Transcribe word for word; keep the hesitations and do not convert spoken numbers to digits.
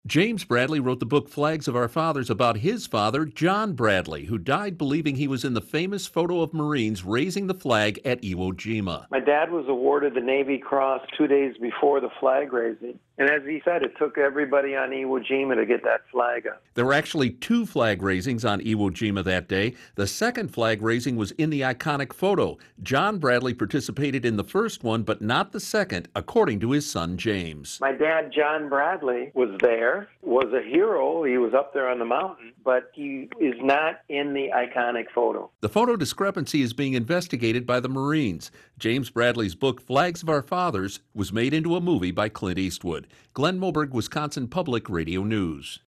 James Bradley wrote the book Flags of Our Fathers about his father, John Bradley, who died believing he was in the famous photo of Marines raising the flag at Iwo Jima. My dad was awarded the Navy Cross two days before the flag raising. And as he said, it took everybody on Iwo Jima to get that flag up. There were actually two flag raisings on Iwo Jima that day. The second flag raising was in the iconic photo. John Bradley participated in the first one, but not the second, according to his son, James. My dad, John Bradley, was there, was a hero. He was up there on the mountain, but he is not in the iconic photo. The photo discrepancy is being investigated by the Marines. James Bradley's book, Flags of Our Fathers, was made into a movie by Clint Eastwood. Glenn Moberg, Wisconsin Public Radio News.